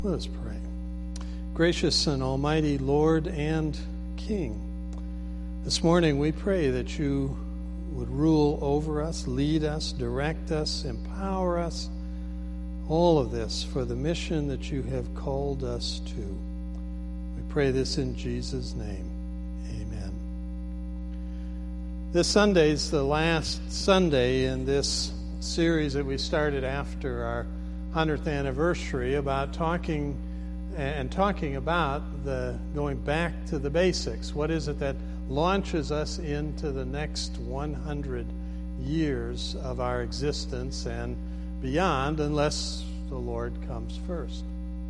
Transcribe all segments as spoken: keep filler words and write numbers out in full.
Let us pray. Gracious and almighty Lord and King, this morning we pray that you would rule over us, lead us, direct us, empower us, all of this for the mission that you have called us to. We pray this in Jesus' name. Amen. This Sunday is the last Sunday in this series that we started after our hundredth anniversary about talking and talking about the going back to the basics. What is it that launches us into the next one hundred years of our existence and beyond, unless the Lord comes first?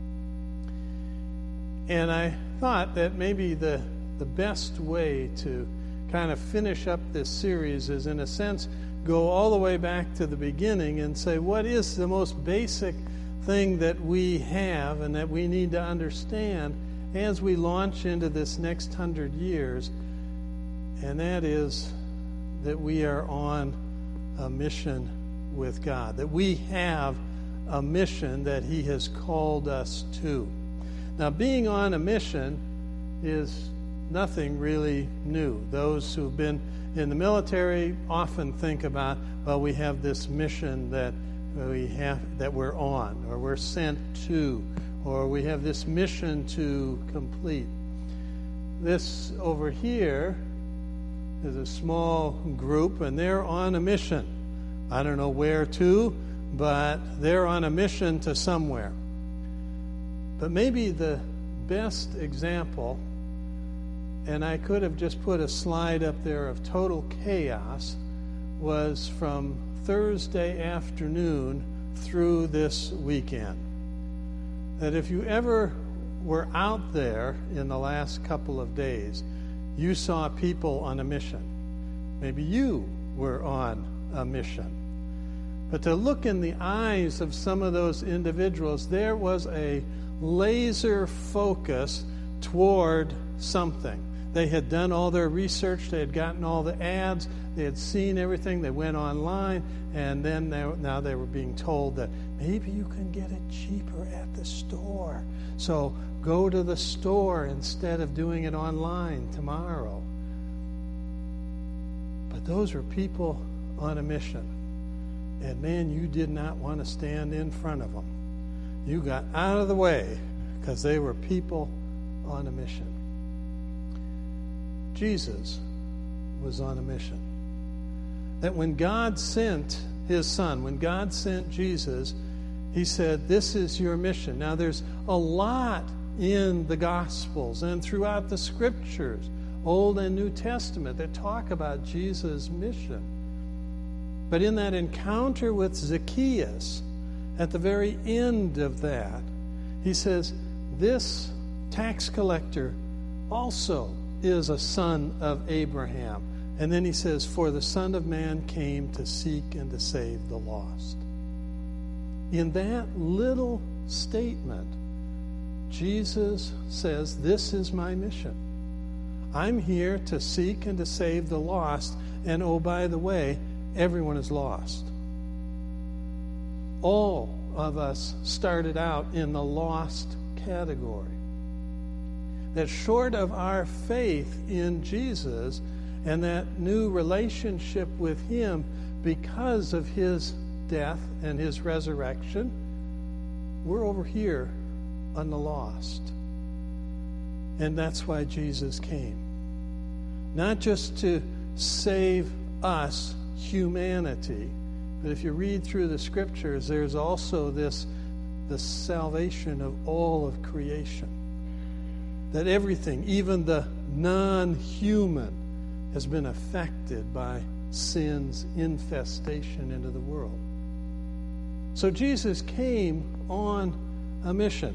And I thought that maybe the the best way to kind of finish up this series is, in a sense, go all the way back to the beginning and say, what is the most basic thing that we have and that we need to understand as we launch into this next hundred years? And that is that we are on a mission with God, that we have a mission that He has called us to. Now, being on a mission is nothing really new. Those who've been in the military often think about, well, we have this mission that we have that we're on, or we're sent to, or we have this mission to complete. This over here is a small group, and they're on a mission. I don't know where to, but they're on a mission to somewhere. But maybe the best example, and I could have just put a slide up there of total chaos, was from Thursday afternoon through this weekend. That if you ever were out there in the last couple of days, you saw people on a mission. Maybe you were on a mission. But to look in the eyes of some of those individuals, there was a laser focus toward something. They had done all their research. They had gotten all the ads. They had seen everything. They went online, and then they, now they were being told that maybe you can get it cheaper at the store. So go to the store instead of doing it online tomorrow. But those were people on a mission. And man, you did not want to stand in front of them. You got out of the way because they were people on a mission. Jesus was on a mission. That when God sent His Son, when God sent Jesus, He said, this is your mission. Now, there's a lot in the Gospels and throughout the Scriptures, Old and New Testament, that talk about Jesus' mission. But in that encounter with Zacchaeus, at the very end of that, He says, this tax collector also is a son of Abraham. And then He says, for the Son of Man came to seek and to save the lost. In that little statement, Jesus says, this is my mission. I'm here to seek and to save the lost. And oh, by the way, everyone is lost. All of us started out in the lost category. That short of our faith in Jesus and that new relationship with Him because of His death and His resurrection, we're over here on the lost. And that's why Jesus came. Not just to save us, humanity, but if you read through the Scriptures, there's also this the salvation of all of creation. That everything, even the non-human, has been affected by sin's infestation into the world. So Jesus came on a mission.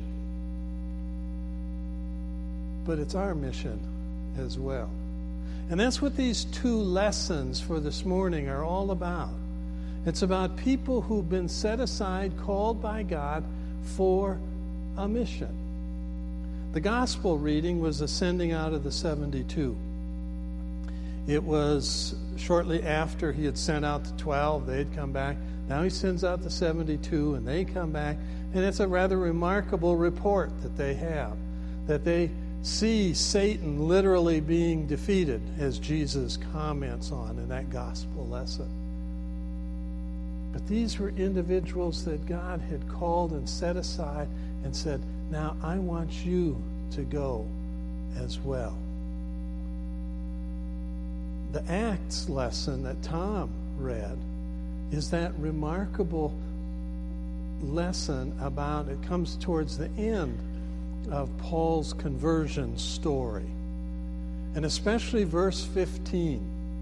But it's our mission as well. And that's what these two lessons for this morning are all about. It's about people who've been set aside, called by God for a mission. The gospel reading was the sending out of the seventy-two. It was shortly after He had sent out the twelve. They'd come back. Now He sends out the seventy-two, and they come back. And it's a rather remarkable report that they have, that they see Satan literally being defeated, as Jesus comments on in that gospel lesson. But these were individuals that God had called and set aside and said, now I want you to go as well. The Acts lesson that Tom read is that remarkable lesson about, it comes towards the end of Paul's conversion story. And especially verse fifteen.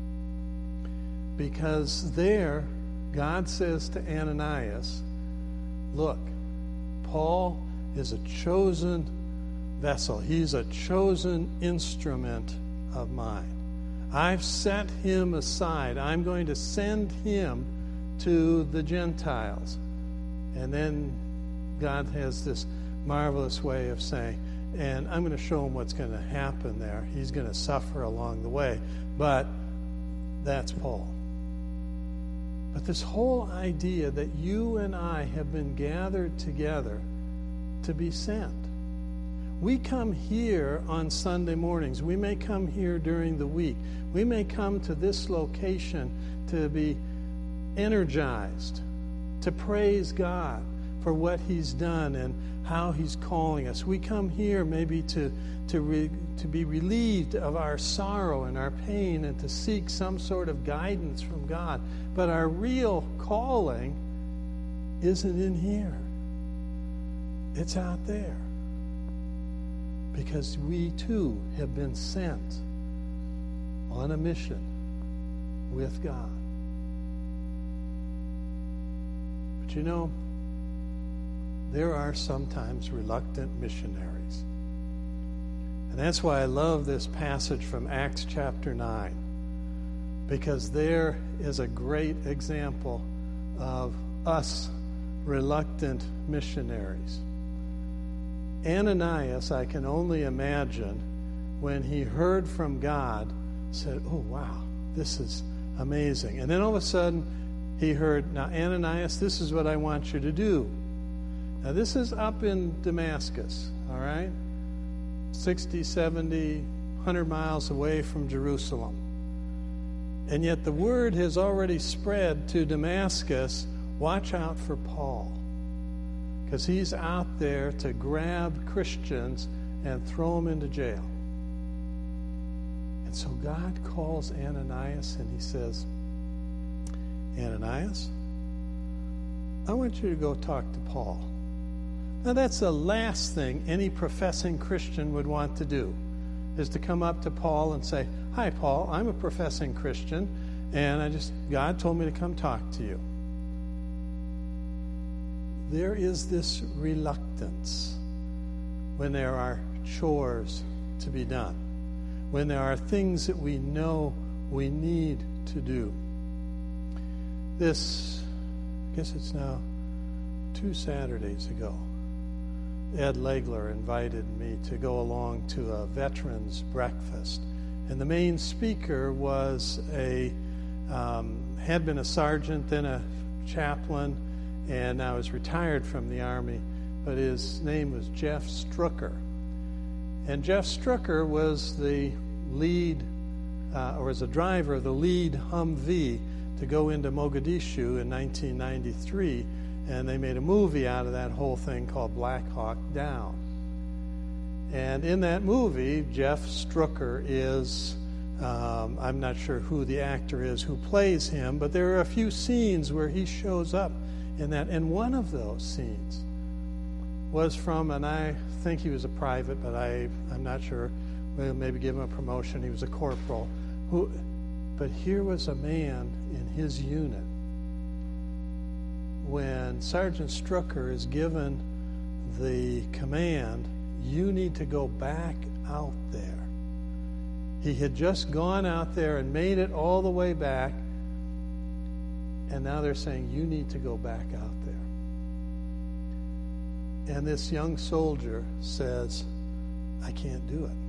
Because there, God says to Ananias, look, Paul is a chosen vessel. He's a chosen instrument of mine. I've set him aside. I'm going to send him to the Gentiles. And then God has this marvelous way of saying, and I'm going to show him what's going to happen there. He's going to suffer along the way. But that's Paul. But this whole idea that you and I have been gathered together to be sent. We come here on Sunday mornings. We may come here during the week. We may come to this location to be energized, to praise God for what he's done and how he's calling us. We come here maybe to to re, to be relieved of our sorrow and our pain and to seek some sort of guidance from God. But our real calling isn't in here. It's out there. Because we too have been sent on a mission with God. But you know, there are sometimes reluctant missionaries. And that's why I love this passage from Acts chapter nine. Because there is a great example of us reluctant missionaries. Ananias, I can only imagine, when he heard from God, said, oh, wow, this is amazing. And then all of a sudden, he heard, now, Ananias, this is what I want you to do. Now, this is up in Damascus, all right? sixty, seventy, one hundred miles away from Jerusalem. And yet the word has already spread to Damascus, watch out for Paul. Because he's out there to grab Christians and throw them into jail. And so God calls Ananias and he says, Ananias, I want you to go talk to Paul. Now that's the last thing any professing Christian would want to do, is to come up to Paul and say, hi, Paul, I'm a professing Christian, and I just, God told me to come talk to you. There is this reluctance when there are chores to be done, when there are things that we know we need to do. This, I guess it's now two Saturdays ago, Ed Legler invited me to go along to a veterans breakfast. And the main speaker was a, um, had been a sergeant, then a chaplain, and now is retired from the Army, but his name was Jeff Strucker. And Jeff Strucker was the lead, uh, or was a driver of the lead Humvee to go into Mogadishu in nineteen ninety-three, and they made a movie out of that whole thing called Black Hawk Down. And in that movie, Jeff Strucker is, um, I'm not sure who the actor is who plays him, but there are a few scenes where he shows up in that. And one of those scenes was from, and I think he was a private, but I, I'm not sure, we'll maybe give him a promotion, he was a corporal, who, but here was a man in his unit when Sergeant Strucker is given the command, you need to go back out there. He had just gone out there and made it all the way back, and now they're saying, you need to go back out there. And this young soldier says, I can't do it.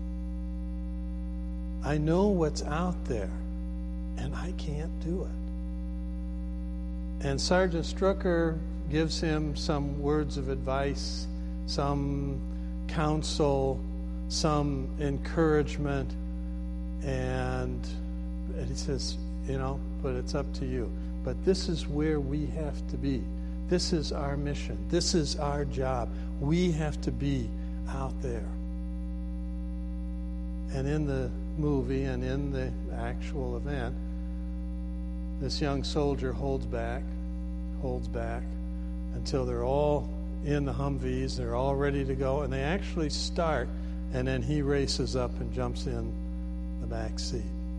I know what's out there, and I can't do it. And Sergeant Strucker gives him some words of advice, some counsel, some encouragement, and, and he says, you know, but it's up to you. But this is where we have to be. This is our mission. This is our job. We have to be out there. And in the movie and in the actual event, this young soldier holds back, holds back, until they're all in the Humvees, they're all ready to go, and they actually start, and then he races up and jumps in the back seat.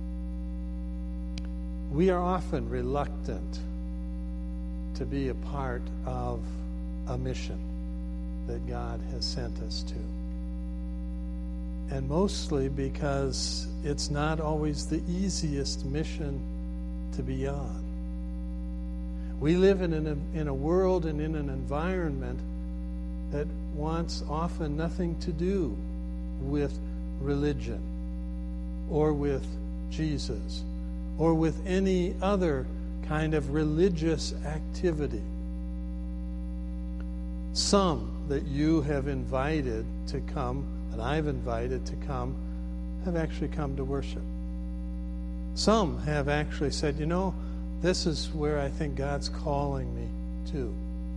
We are often reluctant to be a part of a mission that God has sent us to. And mostly because it's not always the easiest mission to be on. We live in, an, in a world and in an environment that wants often nothing to do with religion or with Jesus or with any other kind of religious activity. Some that you have invited to come, that I've invited to come, have actually come to worship. Some have actually said, you know, this is where I think God's calling me to.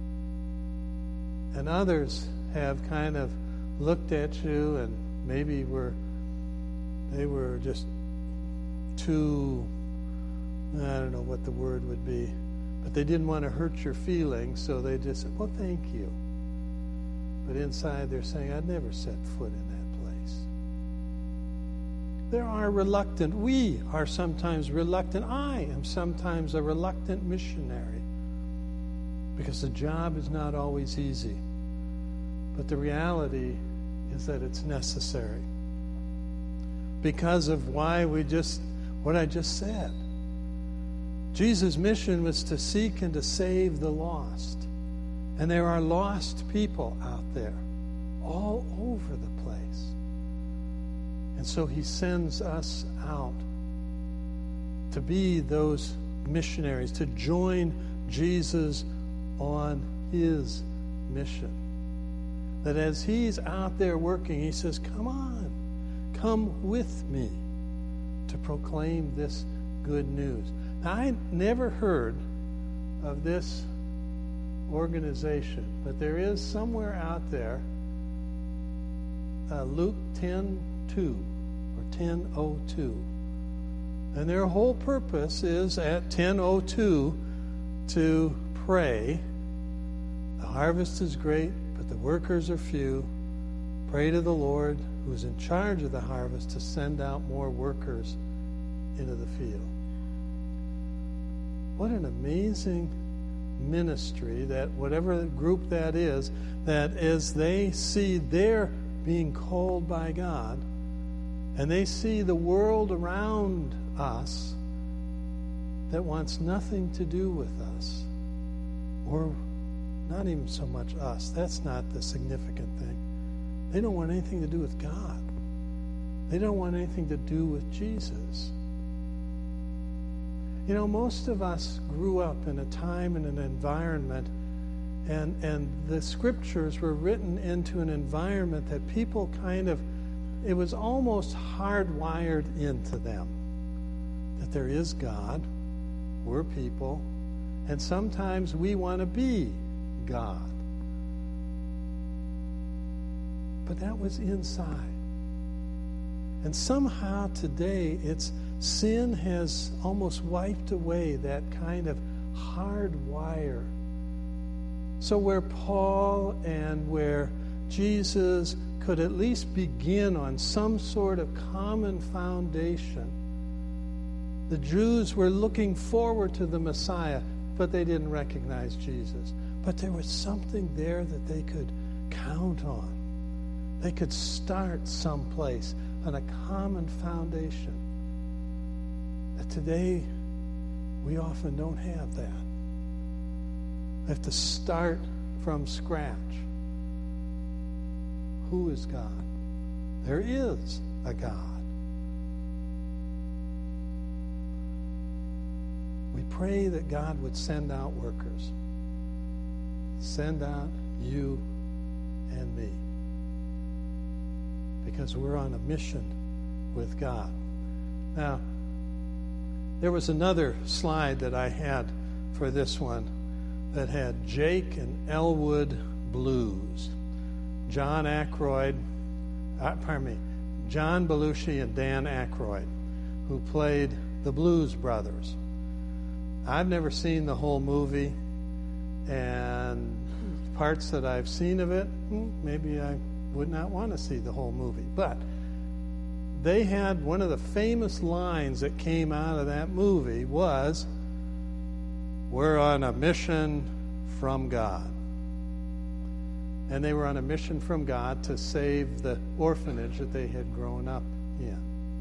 And others have kind of looked at you and maybe were they were just too, I don't know what the word would be, but they didn't want to hurt your feelings, so they just said, well, thank you. But inside they're saying, I'd never set foot in that place. There are reluctant, we are sometimes reluctant. I am sometimes a reluctant missionary because the job is not always easy. But the reality is that it's necessary because of why we just, what I just said. Jesus' mission was to seek and to save the lost. And there are lost people out there all over the place. And so he sends us out to be those missionaries, to join Jesus on his mission. That as he's out there working, he says, come on, come with me to proclaim this good news. Now, I never heard of this organization, but there is somewhere out there, uh, Luke ten two or ten oh two. And their whole purpose is at ten oh two to pray. The harvest is great, but the workers are few. Pray to the Lord, who is in charge of the harvest, to send out more workers into the field. What an amazing ministry that whatever group that is, that as they see they're being called by God and they see the world around us that wants nothing to do with us, or not even so much us, that's not the significant thing. They don't want anything to do with God. They don't want anything to do with Jesus. You know, most of us grew up in a time and an environment, and, and the scriptures were written into an environment that people kind of, it was almost hardwired into them. That there is God, we're people, and sometimes we want to be God. But that was inside. And somehow today, it's sin has almost wiped away that kind of hard wire. So where Paul and where Jesus could at least begin on some sort of common foundation, the Jews were looking forward to the Messiah, but they didn't recognize Jesus. But there was something there that they could count on. They could start someplace on a common foundation. That today, we often don't have that. We have to start from scratch. Who is God? There is a God. We pray that God would send out workers. Send out you and me. Because we're on a mission with God. Now, there was another slide that I had for this one that had Jake and Elwood Blues. John Aykroyd, uh, pardon me, John Belushi and Dan Aykroyd, who played the Blues Brothers. I've never seen the whole movie, and parts that I've seen of it, maybe I would not want to see the whole movie. But they had one of the famous lines that came out of that movie was, "We're on a mission from God." And they were on a mission from God to save the orphanage that they had grown up in.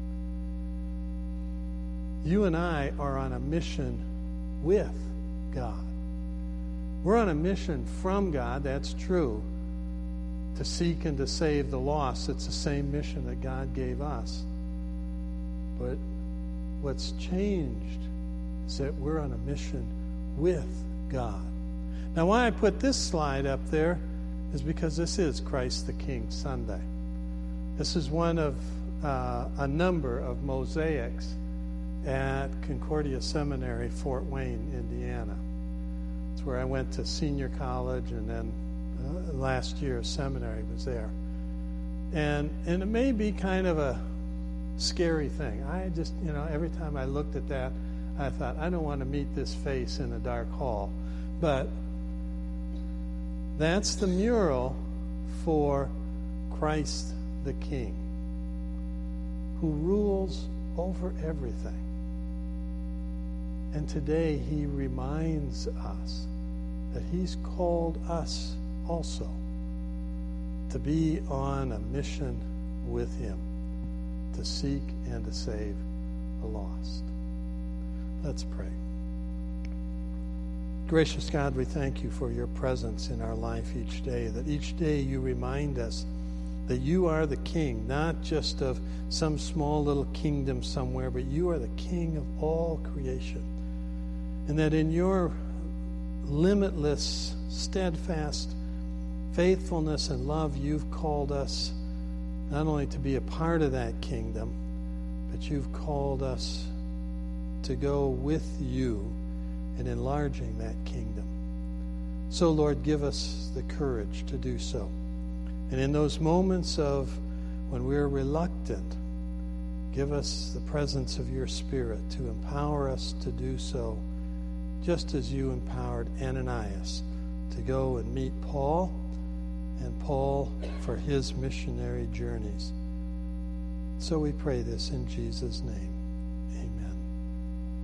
You and I are on a mission with God. We're on a mission from God, that's true, to seek and to save the lost. It's the same mission that God gave us. But what's changed is that we're on a mission with God. Now, why I put this slide up there is because this is Christ the King Sunday. This is one of uh, a number of mosaics at Concordia Seminary, Fort Wayne, Indiana. It's where I went to senior college, and then uh, last year seminary was there. And and it may be kind of a scary thing. I just, you know, every time I looked at that, I thought, I don't want to meet this face in a dark hall. But that's the mural for Christ the King, who rules over everything. And today he reminds us that he's called us also to be on a mission with him, to seek and to save the lost. Let's pray. Gracious God, we thank you for your presence in our life each day, that each day you remind us that you are the King, not just of some small little kingdom somewhere, but you are the King of all creation. And that in your limitless, steadfast faithfulness and love, you've called us not only to be a part of that kingdom, but you've called us to go with you in enlarging that kingdom. So, Lord, give us the courage to do so. And in those moments of when we're reluctant, give us the presence of your Spirit to empower us to do so, just as you empowered Ananias to go and meet Paul, and Paul for his missionary journeys. So we pray this in Jesus' name. Amen.